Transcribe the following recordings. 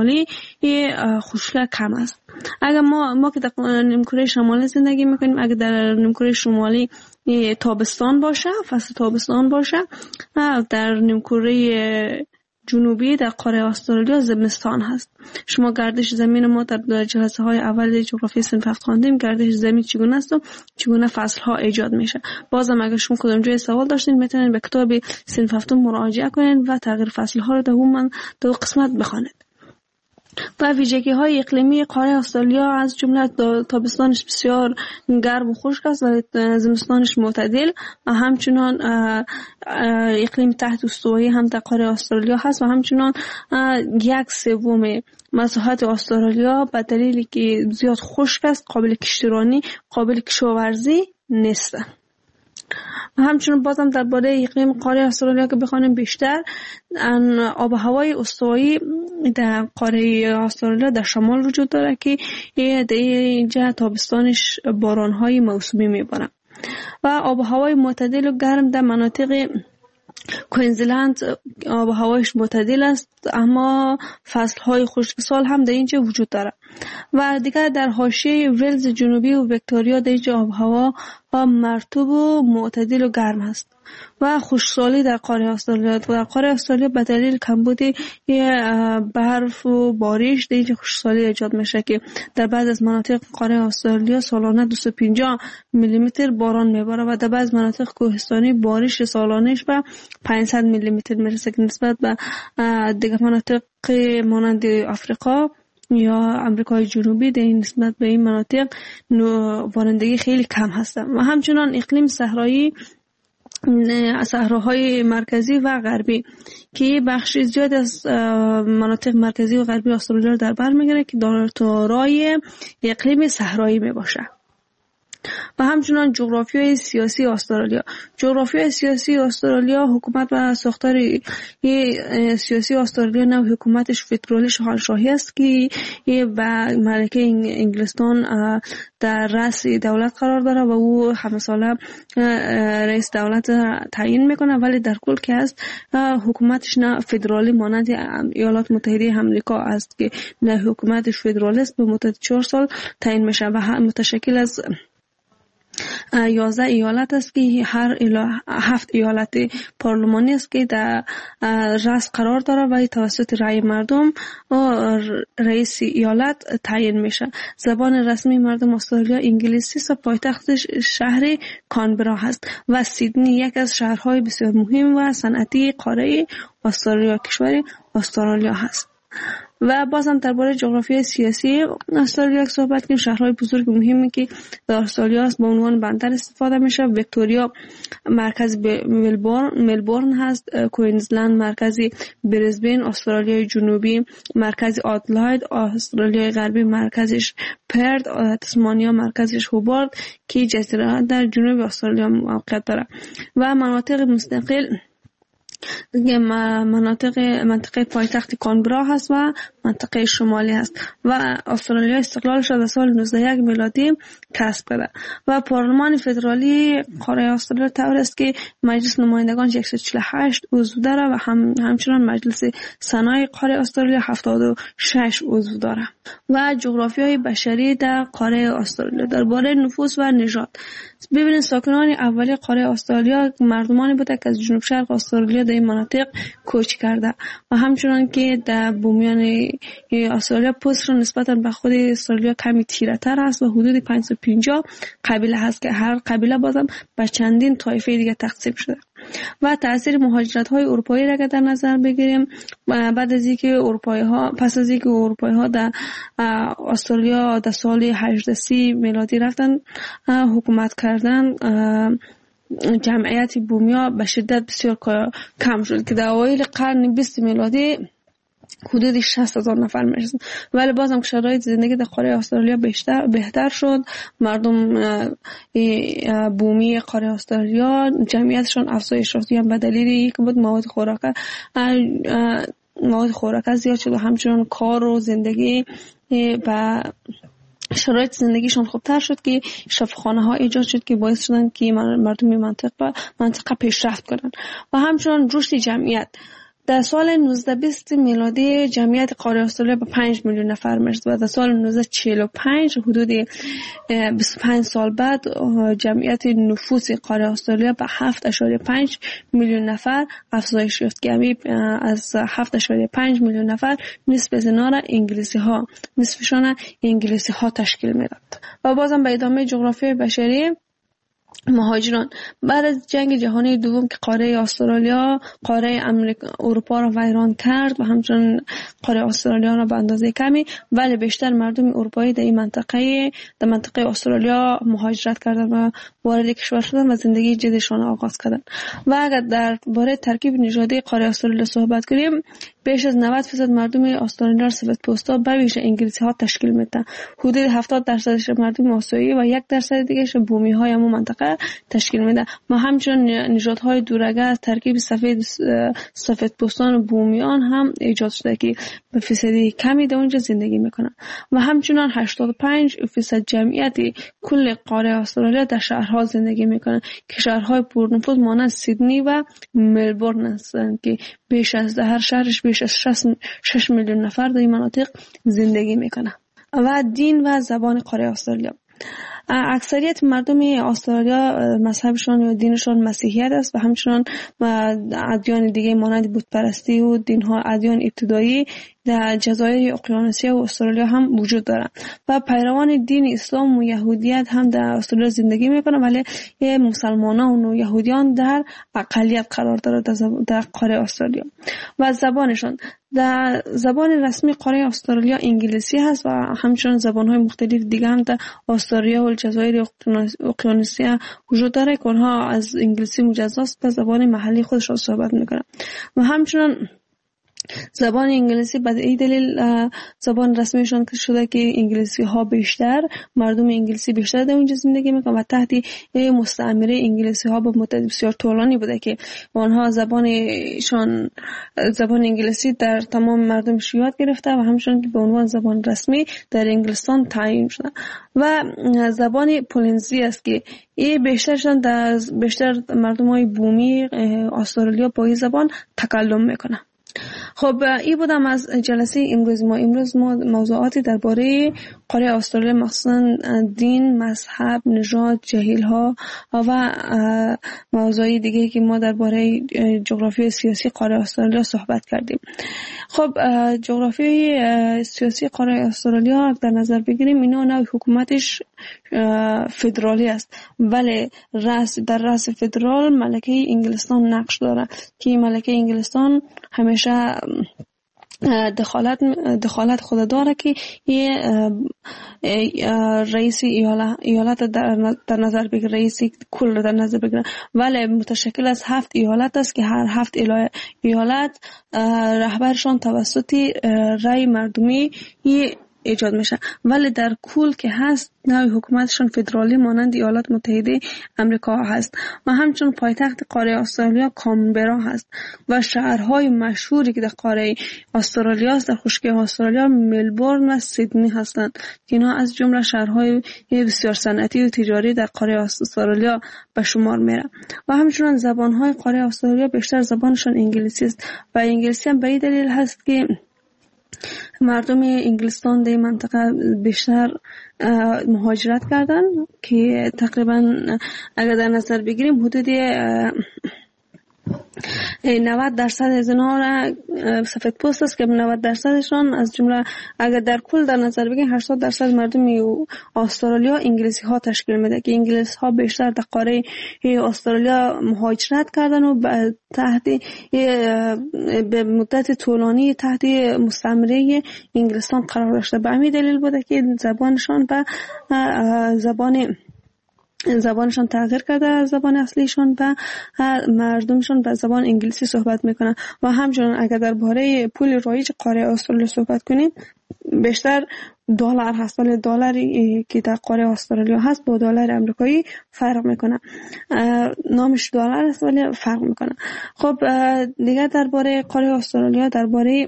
شمالی خشکی کم است. اگر ما که در نیمکره شمالی زندگی میکنیم، اگر در نیمکره شمالی تابستان باشه، فصل تابستان باشه، در نیمکره جنوبی در قاره استرالیا زمستان هست. شما گردش زمین ما در جلسه های اول جغرافی صنف هفت خواندیم گردش زمین چگونه است و چگونه فصل ها ایجاد میشه. بازم اگر شما کدام جای سوال داشتین میتونید به کتاب صنف هفتم مراجعه کنید و تغییر فصل ها رو در قسمت بخوانید. و ویژگی های اقلیمی قاره استرالیا از جمله تابستانش بسیار گرم و خشک است و زمستانش معتدل و همچنان اقلیم تحت استوایی هم در قاره استرالیا هست و همچنان 1/3 مساحت استرالیا به دلیلی که زیاد خشک است قابل کشتیرانی، قابل کشاورزی نیست. و همچنین بازم درباره اقلیم قاره استرالیا که بخوانیم بیشتر، آب و هوای استوایی در قاره استرالیا در شمال وجود داره که در اینجا تابستانش بارانهای موسمی میباره و آب و هوای معتدل و گرم در مناطق کوینزلند آب و هوایش معتدل است، اما فصلهای خشکسال هم در اینجا وجود داره. و دیگر در حاشیه ویلز جنوبی و ویکتوریا در اینجا آب و هوا مرطوب و معتدل و گرم است. و خشکسالی در قاره استرالیا، در قاره استرالیا به دلیل کمبود برف و بارش در اینجا خشکسالی ایجاد میشه که در بعض از مناطق قاره استرالیا سالانه 250 میلیمتر باران میباره و در بعض مناطق کوهستانی بارش سالانش به 500 میلیمتر میرسه که نسبت به دیگر مناطق مانند آفریقا یا امریکای جنوبی در این نسبت به این مناطق بارندگی خیلی کم هستند. و همچنان اقلیم صحراهای مرکزی و غربی که بخش زیاد از مناطق مرکزی و غربی استرالیا رو در بر میگیره که دارای اقلیم صحرایی میباشه. و همچنان جغرافیای سیاسی استرالیا. جغرافیای سیاسی استرالیا، حکومت و ساختار سیاسی استرالیا نوع حکومتش فدرالی شاهنشاهی است که با ملکه انگلستان در رأس دولت قرار داره و او همه ساله رئیس دولت تعیین میکنه، ولی در کل که است حکومتش نه فدرالی مانند ایالات متحده آمریکا است که نه حکومتش فدرالی است، به مدت 4 سال تعیین میشه و متشکل از 11 ایالت است که هر 7 ایالت پارلمانی است که در رأس قرار داره و توسط رأی مردم رئیس ایالت تعیین میشه. زبان رسمی مردم استرالیا انگلیسی است و پایتختش شهر کانبرا هست و سیدنی یک از شهرهای بسیار مهم و صنعتی قاره استرالیا کشور استرالیا هست. و بازم درباره جغرافیای سیاسی استرالیا صحبت کنیم. شهرهای بزرگ مهمی که در استرالیا است با عنوان بندر استفاده میشه. ویکتوریا مرکز ملبورن هست، کوینزلند مرکز بریزبن، استرالیای جنوبی مرکز آدلاید، استرالیای غربی مرکزش پرت، تسمانیا مرکزش هوبارت که جزیره در جنوب استرالیا موقعیت داره. و مناطق مستقل منطقه پایتخت کانبرا هست و منطقه شمالی هست و استرالیا استقلالش را در سال 1901 میلادی کسب کرده و پارلمان فدرالی قاره استرالیا طور است که مجلس نمایندگان 148 عضو داره و همچنان مجلس سنای قاره استرالیا 76 عضو داره. و جغرافیای بشری در قاره استرالیا. درباره نفوس و نژاد ببینید، ساکنان اولی قاره استرالیا مردمانی بوده که از جنوب شرق استرالیا در این مناطق کوچ کرده و همچنان که در بومیان استرالیا پوست را نسبتا به خود استرالیا کمی تیره تر است و حدود 550 قبیله هست که هر قبیله بازم به چندین طایفه دیگه تقسیم شده. و تاثیر مهاجرت های اروپایی را که در نظر بگیریم، بعد از اینکه پس از اینکه اروپایی ها در استرالیا در سال 1830 میلادی رفتن حکومت کردن، جمعیت بومیا به شدت بسیار کم شد که در اوایل قرن 20 میلادی حدود 60,000 نفر میرسن. ولی بازم شرایط زندگی در قاره استرالیا بهتر شد. مردم بومی قاره استرالیا جمعیتشون افزایش یافت به دلیل اینکه بود مواد خوراک زیاد شد و همچنان کار و زندگی و شرایط زندگیشون خوبتر شد که شفاخانه ها ایجاد شد که باعث شدن که مردم منطقه پیشرفت کنن و همچنان رشد جمعیت. در سال 1920 میلادی جمعیت قاره استرالیا به 5 میلیون نفر میرسه و در سال 1945 حدود 25 سال بعد جمعیت نفوس قاره استرالیا به 7.5 میلیون نفر افزایش یافت. یعنی از 7.5 میلیون نفر نصف از اینا را نصفشان انگلیسی ها تشکیل میداد. و بازم به ادامه جغرافیای بشری، مهاجران بعد از جنگ جهانی دوم که قاره استرالیا قاره اروپا را ویران کرد و همچنین قاره استرالیا را به اندازه کمی، ولی بیشتر مردم اروپایی در این منطقه استرالیا مهاجرت کردند و وارد کشور شدند و زندگی جدیدشان آغاز کردند. و اگر درباره ترکیب نژادی قاره استرالیا صحبت کنیم، بیش از 90% مردم استرالیا سفیدپوستا به ویژه انگلیسی ها تشکیل میدن. حدود 70% مردم آسیایی و 1% دیگه بومی های همون منطقه تشکیل میده. ما همچنین نژادهای دورگه از ترکیب سفیدپوستان و بومیان هم ایجاد شده که به فیصدی کمی در اونجا زندگی میکنن. و همچنین 85% جمعیت کل قاره استرالیا در شهرها زندگی میکنن که شهرهای پرنفوذ مانند سیدنی و ملبورن هستند که بیش از هر شهرش بیش از 6 میلیون نفر در این مناطق زندگی میکنن. و دین و زبان قاره استرالیا، اکثریت مردم استرالیا مذهبشان و دینشان مسیحیت است و همچنین ادیان دیگه مانند بت پرستی و ادیان ابتدایی در جزایر اقیانوسیه و استرالیا هم وجود دارند و پیروان دین اسلام و یهودیت هم در استرالیا زندگی میکنند، ولی مسلمانان و یهودیان در اقلیت قرار دارند در قاره استرالیا. و زبانشان، در زبان رسمی قاره استرالیا انگلیسی هست و همچنین زبان‌های مختلف دیگه هم در استرالیا و الجزایر اقیانوسیه وجود داره که آنها از انگلیسی مجزاست و زبان محلی خودشان صحبت میکنند. و همچنین زبان انگلیسی به این دلیل زبان رسمیشان شده که انگلیسی ها بیشتر مردم انگلیسی بیشتر در اونجا زندگی میکنن و تحت مستعمره انگلیسی ها به مدت بسیار طولانی بوده که آنها زبان انگلیسی در تمام مردم یاد گرفته و همچنین به عنوان زبان رسمی در انگلستان تعیین شده. و زبان پولنزی است که بیشتر مردم های بومی استرالیا با این زبان تکلم میکنن. خب این بودم از جلسه امروز ما. امروز ما موضوعاتی درباره قاره استرالیا مخصوصا دین، مذهب، نژاد، جهیل ها و موضوعی دیگه که ما درباره جغرافی سیاسی قاره استرالیا صحبت کردیم. خب جغرافی سیاسی قاره استرالیا در نظر بگیریم، اینا نوع حکومتش فدرالی است، ولی در رأس فدرال ملکه انگلستان نقش داره که ملکه انگلستان همیشه دخالت خود داره که رئیس ایالت در نظر بگیره، رئیس کل رو در نظر بگیره، ولی متشکل از 7 ایالت است که هر 7 ایالت رهبرشان توسط رای مردمی ایجاد میشه، ولی در کل که هست نوع حکومتشون فدرالی مانند ایالات متحده امریکا هست. و همچنین پایتخت قاره استرالیا کانبرا هست و شهرهای مشهوری که در قاره استرالیا است در خشکی استرالیا ملبورن و سیدنی هستند که اینا از جمله شهرهای بسیار صنعتی و تجاری در قاره استرالیا به شمار میره. و همچنین زبانهای قاره استرالیا بیشتر زبانشون انگلیسی است و انگلیسی هم به این دلیل هست که مردم انگلستان در منطقه بیشتر مهاجرت کردن که تقریبا اگر در نظر بگیریم حدود 90% از اینها را سفید پوست است که 90%شان از جمله اگر در کل در نظر بگیریم 80% مردم استرالیا انگلیسی ها تشکیل میده که انگلیس ها بیشتر در قاره استرالیا مهاجرت کردن و به مدت طولانی تحت مستعمره انگلستان قرار داشته. به همین دلیل بوده که زبانشان تغییر کرده، زبان اصلیشان و مردمشان به زبان انگلیسی صحبت میکنن. و همچنین اگر درباره پول رایج قاره استرالیا صحبت کنیم بیشتر دلار هست، ولی دلاری که در قاره استرالیا هست با دلار امریکایی فرق میکنه، نامش دلار است ولی فرق میکنه. خب دیگه درباره قاره استرالیا درباره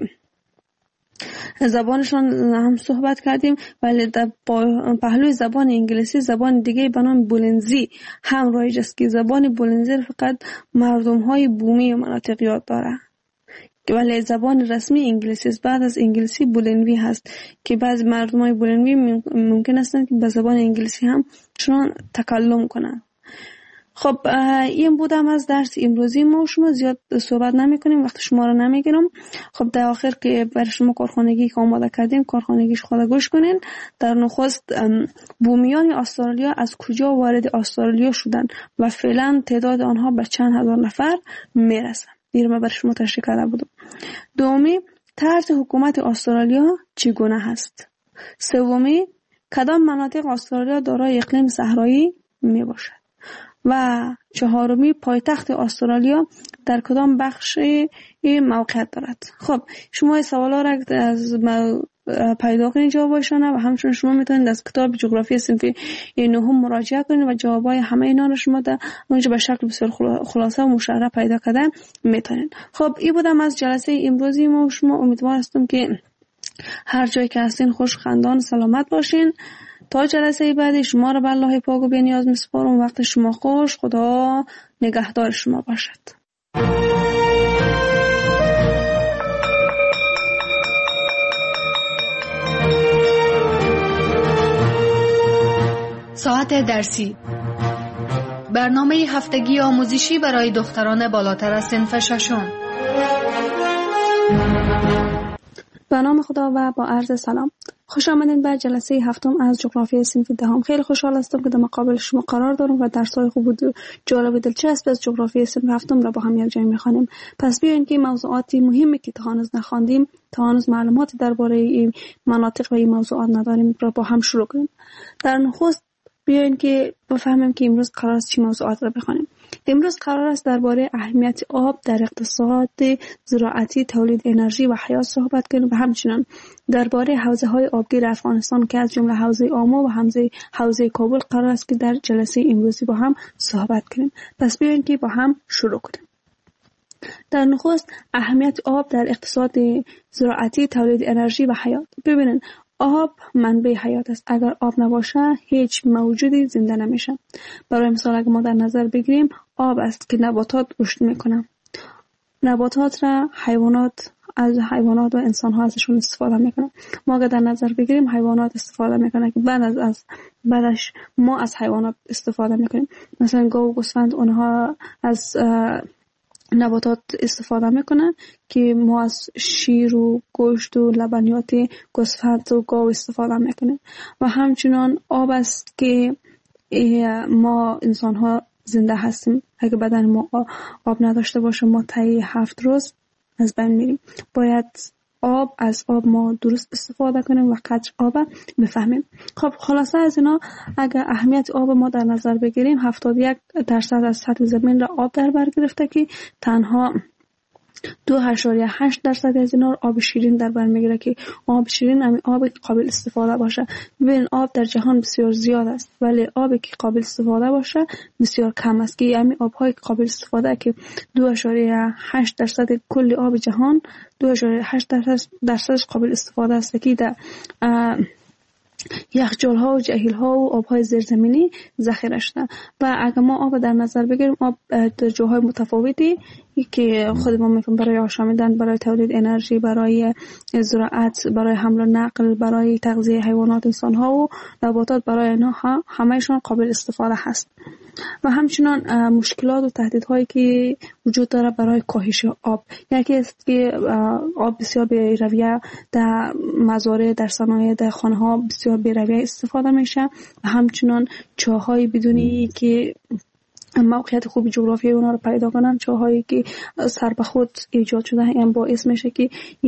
زبانشان هم صحبت کردیم، ولی در پهلوی زبان انگلیسی زبان دیگه به نام بولنزی هم رایج است که زبان بولنزی فقط مردم های بومی مناطق یاد داره ولی زبان رسمی انگلیسی است. بعد از انگلیسی بولنوی هست که بعضی مردمای بولنوی ممکن است که به زبان انگلیسی هم چون تکلم کنند. خب این بودم از درس امروزی ما. شما زیاد صحبت نمی کنیم، وقت شما رو نمیگیرم. خب در آخر که برای شما کارخانگی که آماده کردیم کارخانگیش خود گوش کنین. در نخست بومیان استرالیا از کجا وارد استرالیا شدن و فعلا تعداد آنها به چند هزار نفر میرسن. این رو برای شما تشریح کرده بودم. دومی، طرز حکومت استرالیا چگونه هست. سومی، کدام مناطق استرالیا دارای اقلیم صحرایی می باشد. و چهارمی، پایتخت استرالیا در کدام بخش موقعیت دارد. خب شما این سوالا را از پیدا کنید جوابشان و همچنین شما میتونید از کتاب جغرافی صنف نهم مراجعه کنید و جوابای همه اینا رو شما در اونجا به شکل بسیار خلاصه و مشرح پیدا کردن میتونید. خب این بودم از جلسه امروزی ما. شما امیدوار هستم که هر جایی که هستین خوش خندان سلامت باشین. تا جلسه بعدی شما را به الله پاک و بی‌نیاز میسپارم. وقت شما خوش. خدا نگهدار شما باشد. ساعت درسی، برنامه هفتگی آموزشی برای دختران بالاتر از صنف ششم. به نام خدا و با عرض سلام. خوش آمدین به جلسه هفتم از جغرافی صنف دهم. خیلی خوشحال هستم که در مقابل شما قرار دارم و درس‌های خوب و جالب و دلچسب از جغرافی صنف هفتم را با هم یک جای می‌خوانیم. پس بیاین که موضوعاتی مهمی که تا هنوز نخواندیم، تا هنوز معلوماتی درباره این مناطق و این موضوعات نداریم را با هم شروع کنیم. در نخست بیاین که بفهمیم که امروز قرار است چه موضوعات را بخوانیم. امروز قرار است درباره اهمیت آب در اقتصاد زراعتی، تولید انرژی و حیات صحبت کنیم و همچنین درباره حوزه‌های آبگیر افغانستان که از جمله حوزه آمو و حوزه کابل قرار است که در جلسه امروزی با هم صحبت کنیم. پس بیاین که با هم شروع کنیم. در نخست اهمیت آب در اقتصاد زراعتی، تولید انرژی و حیات. ببینن آب منبع حیات است. اگر آب نباشه هیچ موجودی زنده نمیشه. برای مثال اگر ما در نظر بگیریم آب است که نباتات رشد میکنن. نباتات را از حیوانات و انسان ها ازشون استفاده میکنن. ما اگر در نظر بگیریم حیوانات استفاده میکنن که بعدش ما از حیوانات استفاده میکنیم. مثلا گاو و گوسفند اونها از نباتات استفاده میکنن که ما از شیر و گوشت و لبنیات گوسفند و گاو استفاده میکنیم. و همچنان آب است که ما انسان ها زنده هستیم. اگه بدن ما آب نداشته باشه ما طی 7 روز از بین میریم. باید از آب ما درست استفاده کنیم و قدر آب بفهمیم. خب خلاصه از اینا اگر اهمیت آب ما در نظر بگیریم 71% از سطح زمین را آب در بر گرفته که تنها 2.8% از اینا آب شیرین در بر میگیره که آب شیرین هم آب قابل استفاده باشه. ببین آب در جهان بسیار زیاد است ولی آبی که قابل استفاده باشه بسیار کم است که همین آب‌های قابل استفاده که 2.8% کل آب جهان 2.8% قابل استفاده است که در یخچال‌ها و جهیل‌ها و آب‌های زیرزمینی ذخیره شده. و اگر ما آب در نظر بگیریم آب در جاهای متفاوتی که خود ما می‌فهمیم برای آشامیدن، برای تولید انرژی، برای زراعت، برای حمل و نقل، برای تغذیه حیوانات، انسان‌ها و نباتات، برای اینها همه‌شون قابل استفاده هست. و همچنان مشکلات و تهدیدهایی که وجود داره برای کاهش آب. یکی است که آب بسیار بی‌رویه در مزارع، در صنایع، در خانه‌ها بسیار بی‌رویه استفاده میشه و همچنان چاه‌های بدونی که موقعیت خوبی جغرافیایی اونا رو پیدا کنن، چاه‌هایی که سر به خود ایجاد شده هم باعث میشه که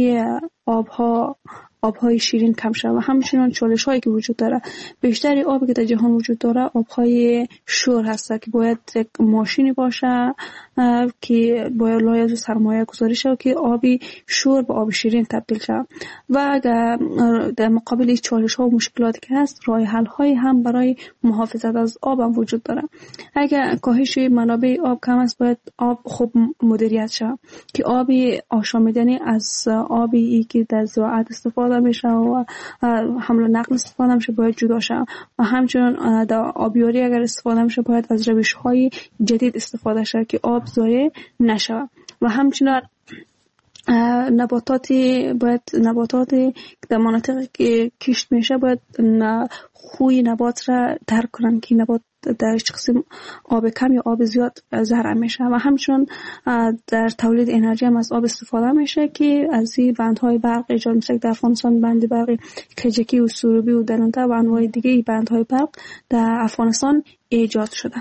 آبهای شیرین کم شود. و همچنین چالش هایی که وجود داره. بیشتری آبی که در جهان وجود داره آبهای شور هست که باید یک ماشینی باشه که باید لایحه سرمایه گذاری شه که آبی شور به آب شیرین تبدیل شه. و اگر در مقابل این چالش ها و مشکلاتی که هست راه حل هایی هم برای محافظت از آب هم وجود داره. اگر کاهش منابع آب کم است باید آب خوب مدیریت شه که آبی آشامیدنی از آبی که در زراعت استفاده میشه و حمل و نقل استفاده میشه باید جدا شه. و همچنین در آبیاری اگر استفاده میشه باید از روش های جدید استفاده شه که آب ضایع نشه. و همچنین نباتاتی که در مناطقی که کشت میشه باید خوی نبات را درک کنن که نبات در هیچ قسم آب کم یا آب زیاد ضرر میشه و همچنین در تولید انرژی هم از آب استفاده میشه که از این بندهای برق ایجاد میشه. در افغانستان بند برق کجکی و سروبی و درونته و انواع دیگه بندهای برق در افغانستان ایجاد شده.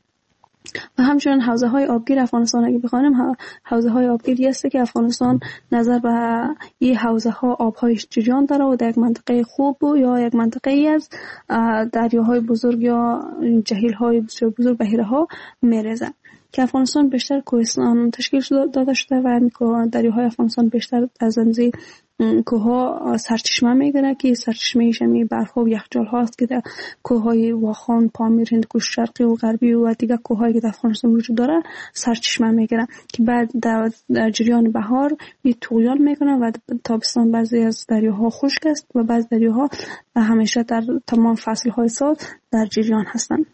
و همچنین حوزه های آبگیر افغانستان اگه بخوانیم حوزه های آبگیری است که افغانستان نظر به این حوزه ها آبهای جریان داره و در یک منطقه خوب یا یک منطقه ای از دریاهای بزرگ یا جهیل های بسیار بزرگ بحیره ها میرزه که افغانستان بیشتر کوهستان تشکیل داده شده و دریاهای افغانستان بیشتر از انزی کوها سرچشمه میگیره که سرچشمه شمی برف و یخچال هاست که در کوههای واخان، پامیر، هندوکش شرقی و غربی و دیگر کوههایی که در افغانستان وجود داره سرچشمه میگیره که بعد در جریان بهار می طغیان میکنه و تابستان بعضی از دریاها خشک است و بعضی دریاها همیشه در تمام فصلهای سال در جریان هستند.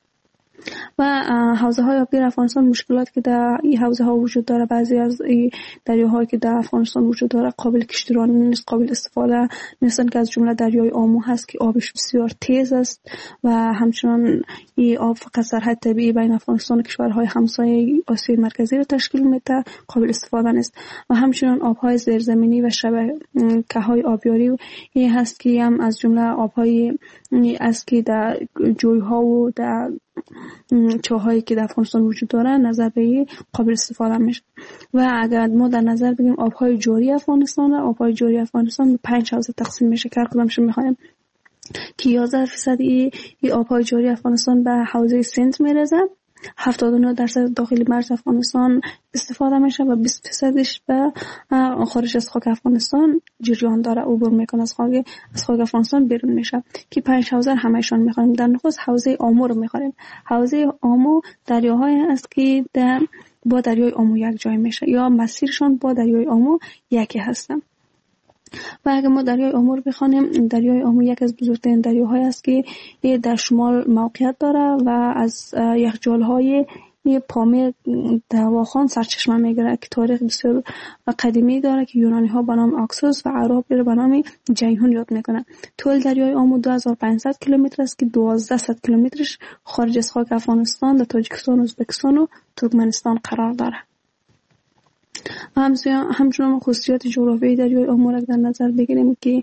و حوزه های آبگیر افغانستان مشکلات که در این حوزه ها وجود داره، بعضی از دریاهایی که در افغانستان وجود داره قابل کشتیرانی نیست، قابل استفاده نیستن که از جمله دریای آمو هست که آبش بسیار تیز است و همچنان این آب فقط سرحد طبیعی بین افغانستان و کشورهای همسایه آسیای مرکزی را تشکیل میده، قابل استفاده نیست. و همچنان آبهای زیرزمینی و شبکه‌های آبیاری هست که هم از جمله آبهای است که در جوی‌ها و در چاهایی که در افغانستان وجود داره نظر به قابل استفاده میشه. و اگر ما در نظر بگیریم آبهای جاری افغانستان به 5 حوزه تقسیم میشه که هر کدامش میخوایم که 11% این آبهای جاری افغانستان به حوزه سند میرسه، 79% داخل مرز افغانستان استفاده میشه و 20%ش به خارج از خاک افغانستان جریان داره، عبور میکنه از خاک افغانستان بیرون میشه که 5 حوزه همشون میخوایم. در نخست حوزه آمو رو میخوایم. حوزه آمو دریاهایی است که با دریای آمو یک جای میشه یا مسیرشان با دریای آمو یکی هستن. و اگر ما دریای آمو رو بخوانیم، دریای آمو یک از بزرگترین دریاهای است که در شمال موقعیت داره و از یخچال‌های پامیر در واخان سرچشمه میگیره که تاریخ بسیار قدیمی داره که یونانی ها به نام آکسوس و عرب به نام جیهون یاد میکنه. طول دریای آمو 2500 کیلومتر است که 1200 کیلومترش خارج از خاک افغانستان در تاجیکستان، ازبکستان و ترکمنستان قرار داره. همچنان خصوصیات جغرافیایی دریای آمو را در نظر بگیریم که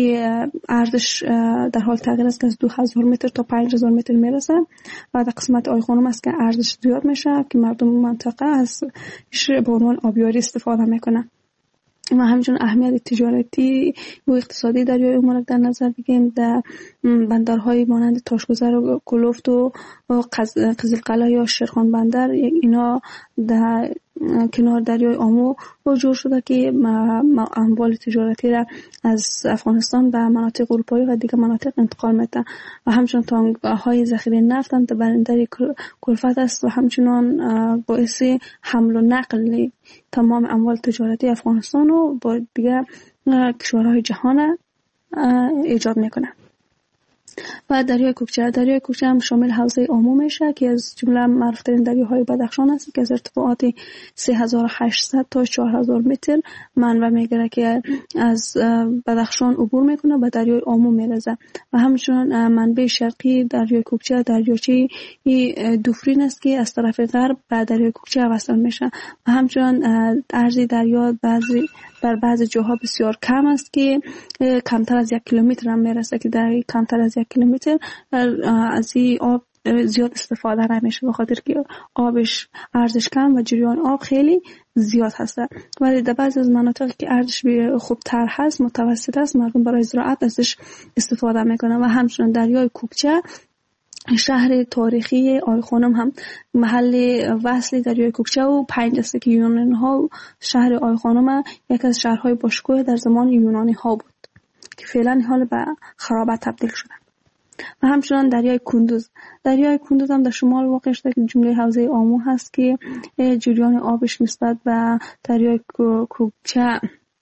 ارزش در حال تغییر است که از 2000 متر تا 5000 متر میرسه و در قسمت آی خانم است که ارزش زیاد میشه که مردم منطقه از به عنوان آبیاری استفاده میکنن. و همچنین اهمیت تجارتی و اقتصادی دریای آمو را در نظر بگیریم. در بندرهای مانند تاشگذر و کلفت و قزلقلعه یا شیرخان بندر اینا در کنار دریای آمو جور شده که اموال تجارتی را از افغانستان به مناطق اروپایی و دیگر مناطق انتقال میده. و همچنین تانک‌های ذخیره نفت هم در بندر کلفت است و همچنین باعث حمل و نقل تمام اموال تجارتی افغانستان رو با دیگر کشورهای جهان ایجاد میکنه. و دریای کوکچه هم شامل حوزه آمو میشه که از جمله معروفترین دریاهای بدخشان است که از ارتفاعات 3800 تا 4000 متر منبع میگیره که از بدخشان عبور میکنه به دریای آمو میرسه. و همچنین منبع شرقی دریای کوکچه دریاچه دوفرین است که از طرف غرب به دریای کوکچه وصل میشه. و همچنین عرض دریا در بعضی جاها بسیار کم است که کمتر از 1 کیلومتر هم میرسه که در کمتر از 1 کیلومتر از این آب زیاد استفاده نمیشه به خاطر که آبش ارزش کم و جریان آب خیلی زیاد هست. ولی در بعضی از مناطق که ارزش خوبتر هست، متوسط است، مردم برای زراعت ازش استفاده میکنن. و همچنین دریای کوکچه شهر تاریخی آی خانم هم محل وصل دریای کوکچه و 5 است که یونانی ها شهر آی خانم یک از شهرهای باشکوه در زمان یونانی ها بود که فعلا حال به خرابت تبدیل شده. و همچنان دریای کندوز هم در شمال واقع شده که جمله حوزه آمو هست که جریان آبش نسبت به دریای کوکچه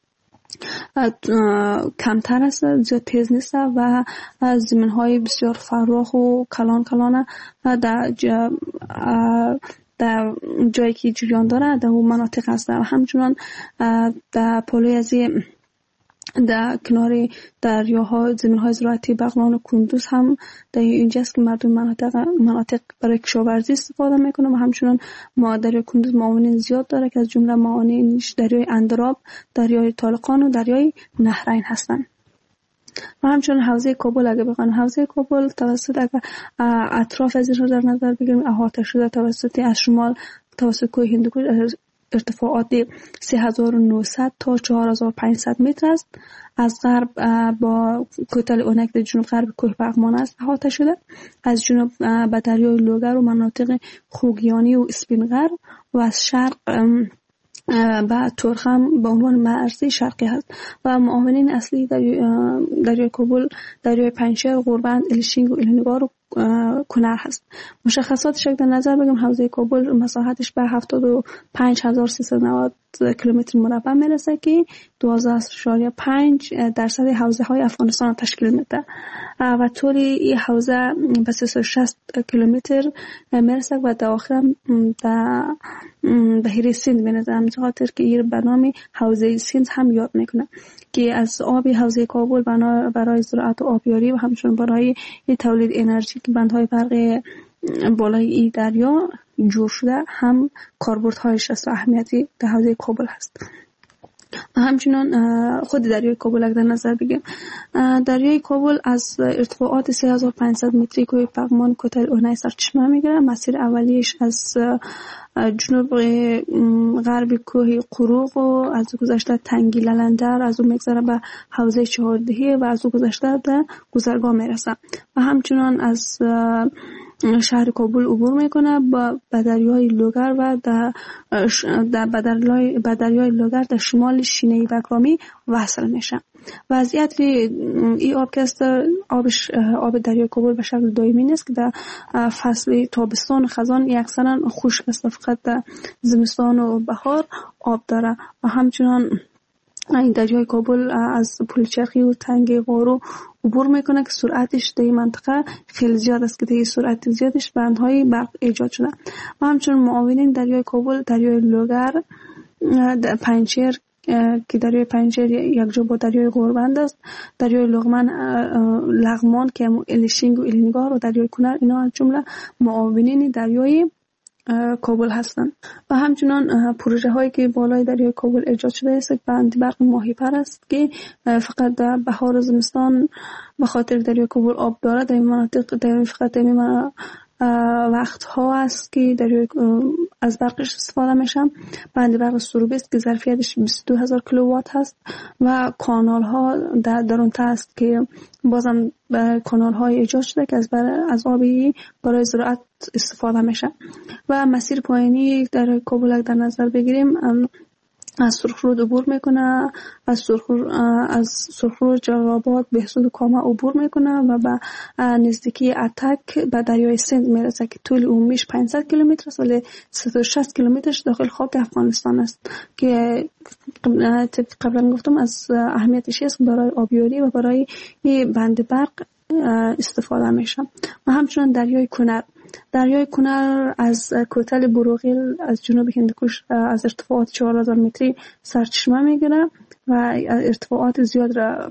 کمتر است، زیاد تیز نیست و زمین‌های بسیار فراخ و کلان در در جایی که جریان داره در اون مناطق هست. و همچنان در پلوی از در کنار دریاها زمین‌های زراعتی بغلان و کندوز هم در اینجاست که مردم مناطق برای کشاورزی استفاده میکنه. و همچنان ما دریای کندوز معاونین زیاد داره که از جمله معاونینش دریای اندراب، دریای طالقان و دریای نهرین هستند. و همچنان حوزه کابل اگه بخوایم، حوزه کابل توسط اگه اطراف از این رو در نظر بگیریم احاطه شده توسط از شمال توسط کوه هندوکش ارتفاعات 3900 تا 4500 متر است. از غرب با کوتل اونک در جنوب غرب کوه پغمان است احاطه شده. از جنوب به دریای لوگر و مناطق خوگیانی و اسپینغر و از شرق و ترخم به عنوان مرزی شرقی هست. و معاونین اصلی دریای کابل دریای پنجشیر، غوربند، الشینگ و الینگار و کنر هست. مشخصاتش در نظر بگم حوزه کابل مساحتش به 75390 کیلومتر مربع میرسه که 12.5% حوزه های افغانستان تشکیل میده و طول این حوزه به 360 کیلومتر میرسه و در آخر در بحیره سند میرسه. همین خاطر که این به نام حوزه سند هم یاد میکنه که از آب حوزه کابل برای زراعت و آبیاری و همچنین برای تولید انرژی که بندهای برق بالای این دریا جور شده هم کاربردهایش است و اهمیتی در حوزه کابل هست. همچنان خود دریای کابل اگر در نظر بگیم، دریای کابل از ارتفاعات 3500 متری کوه پغمان کوتل اونای سرچشمه میگیره. مسیر اولیش از جنوب غرب کوه قروق و از گذشته تنگی للندر، از اون میگذره به حوزه چهاردهی و از اون گذشته به گذرگاه میرسه و همچنان از شهر کابل عبور میکنه به دریای لوگر و به دریای لوگر در شمال شینه بگرامی وصل میشه. وضعیت این آب که است آب دریای کابل به شکل دائمی نیست که در فصل تابستان و خزان اکثرا خشک است، فقط در زمستان و بهار آب داره. و همچنان این دریای کابل از پلچرخی و تنگه غارو عبور میکنه که سرعتش در این منطقه خیلی زیاد است که در این سرعت زیادش بندهای برق ایجاد شده. و همچنین معاونین دریای کابل دریای لوگر، پنجشیر که دریای پنجشیر یک جا با دریای غوربند است، دریای لغمان که الشینگ و الینگار و دریای کنر، اینا از جمله معاونین دریای کابل هستند. و همچنان پروژه هایی که بالای دریای کابل ایجاد شده است بند برق ماهیپر است که فقط در بهار و زمستان به خاطر دریای کابل آب داره در این مناطق فقط در این وقت ها است که از برقش استفاده میشه. بند برق سروبی است که ظرفیتش 22000 کیلووات هست و کانال ها در اون است که بازم کانال های ایجاد شده که از آبی برای زراعت استفاده میشه. و مسیر پایینی در کابل در نظر بگیریم از سرخرود عبور میکنه، از سرخرود جلال‌آباد بهسود و کامه عبور میکنه و به نزدیکی اتک به دریای سند میرسه که طول عمریش 500 کیلومتر است ولی 360 کیلومترش داخل خاک افغانستان است که قبلا گفتم از اهمیتش است برای آبیاری و برای بند برق استفاده میشه. و همچنان دریای کنر از کوتل بروغیل از جنوب هندوکش از ارتفاعات 4000 متری سرچشمه میگیره و ارتفاعات زیاد را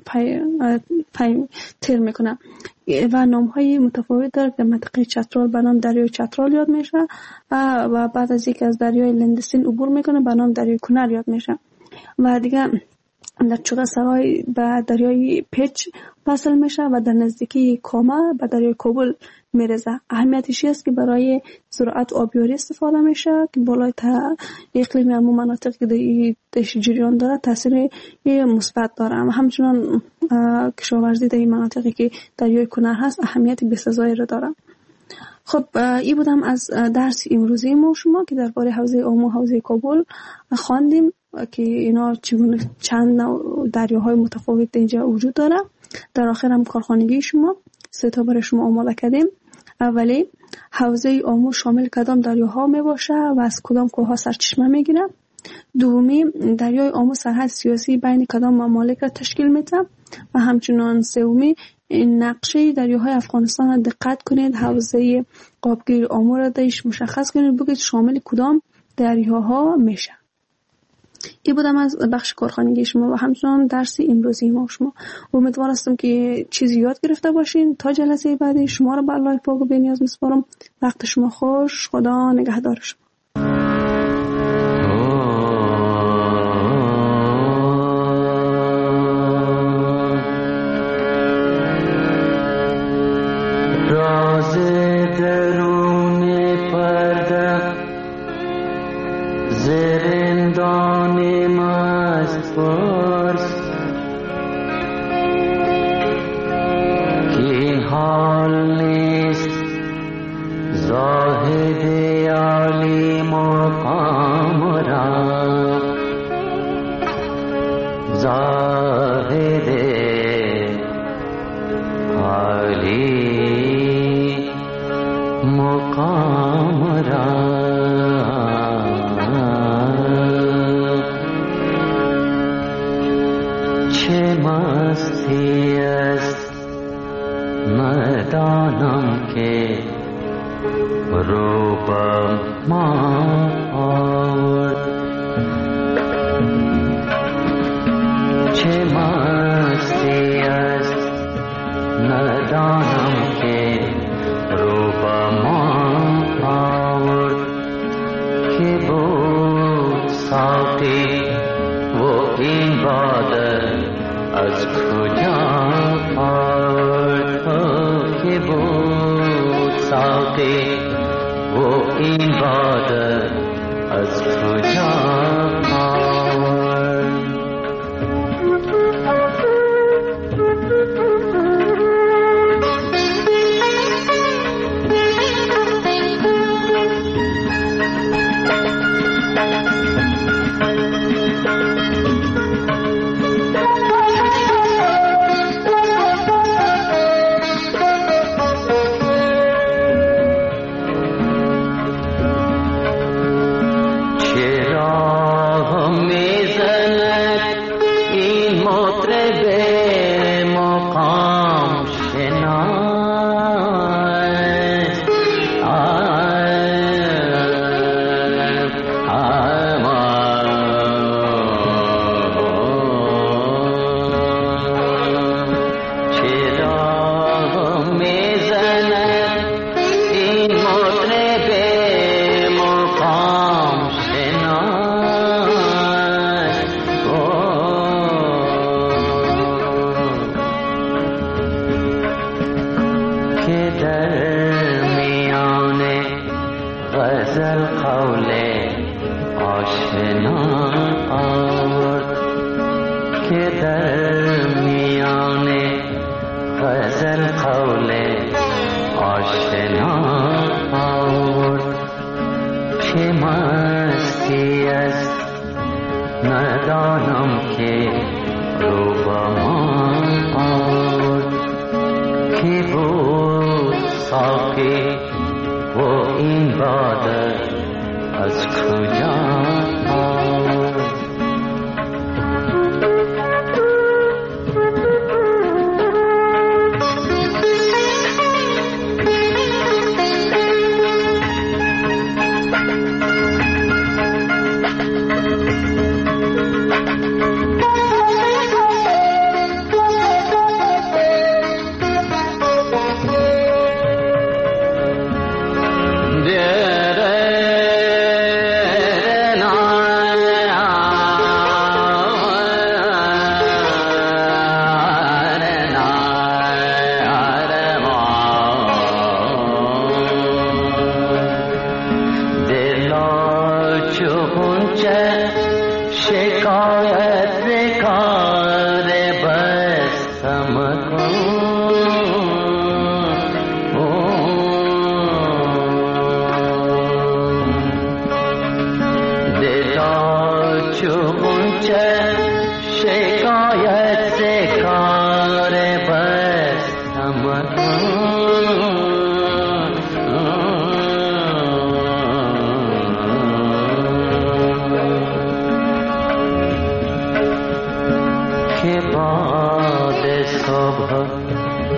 تیر میکنه و نامهای متفاوت داره که منطقه چترال به نام دریای چترال یاد میشه و بعد از اینکه از دریای لندسین عبور میکنه به نام دریای کنر یاد میشه. و دیگه در چوغه سرای به دریای پیچ وصل میشه و در نزدیکی کامه به دریای کابل میرسه. اهمیتش است که برای زراعت و آبیاری استفاده میشه که بالای اقلیم همون مناطق که در جریان داره تاثیر مثبت داره. و همچنان کشاورزی در این مناطقی که دریای کنر هست اهمیت بسزایی را داره. خب این بودم از درس امروزی ما شما که درباره حوزه عام و حوزه کابل خواندیم که اینا چند دریاهای متفاوت اینجا وجود داره. در آخر هم کارخانگی شما 3 تا برای شما آماده کردیم. اولی حوزه عام شامل کدام دریاها می باشه و از کدام کوهها سرچشمه میگیره. دومی دریای عام سرحد سیاسی بین کدام ممالک را تشکیل میده و همچنان سومی این نقشه دریاهای افغانستان را دقت کنید، حوزه آبگیر آمو را درش مشخص کنید، بگید شامل کدام دریاها میشه. این بودم از بخش کارخانگی شما و همچنان درس امروزی ما شما. امیدوار هستم که چیزی یاد گرفته باشین. تا جلسه بعدی شما را به الله پاک و بی‌نیاز میسپارم. وقت شما خوش. خدا نگهدار شما. راز درون پرده زرندان مست پرس که این حال نیست زاهد عالی مقام را، زاهد عالی مقام را. چه مستی است ندانم که رو به ما آورد، چه مستی است ندانم که رو به ما آورد، که بود ساقی و این باده از کجا آورد، که بود ساقی و این باده از کجا آورد.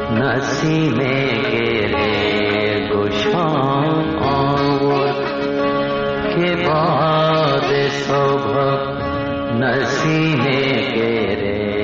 नसीमे गेरे गोशावर के बाद सौभ नसीमे गेरे